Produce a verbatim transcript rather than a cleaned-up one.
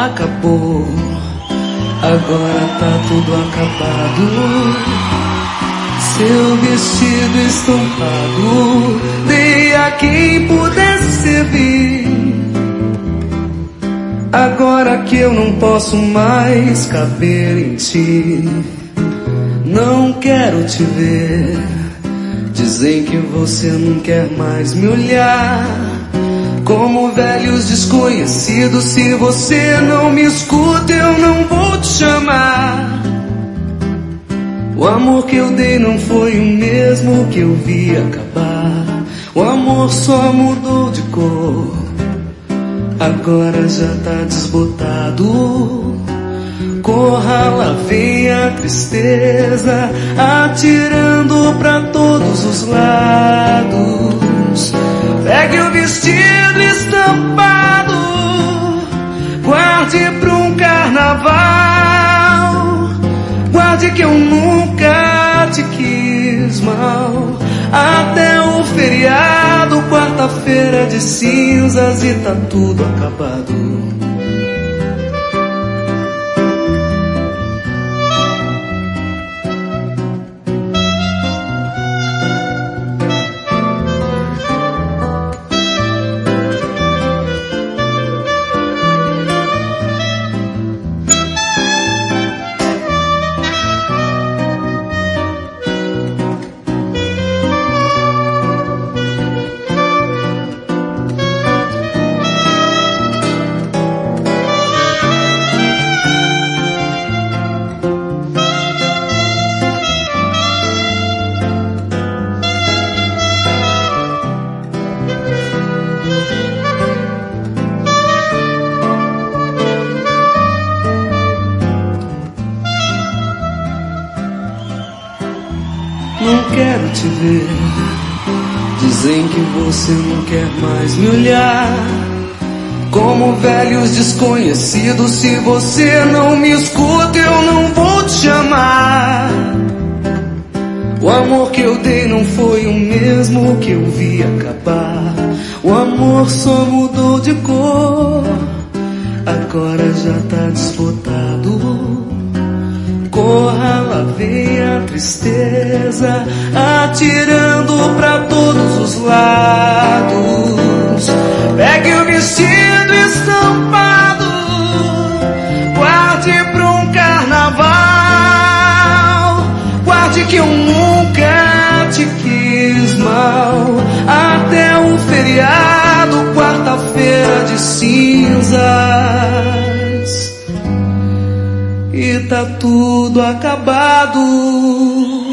acabou, agora tá tudo acabado. Seu vestido estampado dei a quem pudesse servir. Agora que eu não posso mais caber em ti, não quero te ver. Dizem que você não quer mais me olhar, como velhos desconhecidos. Se você não me escuta, eu não vou te chamar. O amor que eu dei não foi o mesmo que eu vi acabar. O amor só mudou de cor, agora já tá desbotado. Corra, lá vem a tristeza, atirando pra todos os lados. Pegue o vestido estampado, guarde pra um carnaval. Guarde que eu nunca te quis mal. Até o feriado, quarta-feira de cinzas, e tá tudo acabado. Não quero te ver. Dizem que você não quer mais me olhar, como velhos desconhecidos. Se você não me escuta, eu não vou te chamar. O amor que eu dei não foi o mesmo que eu vi acabar. O amor só mudou de cor, agora já tá desbotado. Corra, lá vem a tristeza, atirando pra todos os lados. Pegue o vestido estampado, guarde pra um carnaval. Guarde que eu nunca te quis mal. Até o feriado, quarta-feira de cinzas, e tá tudo acabado.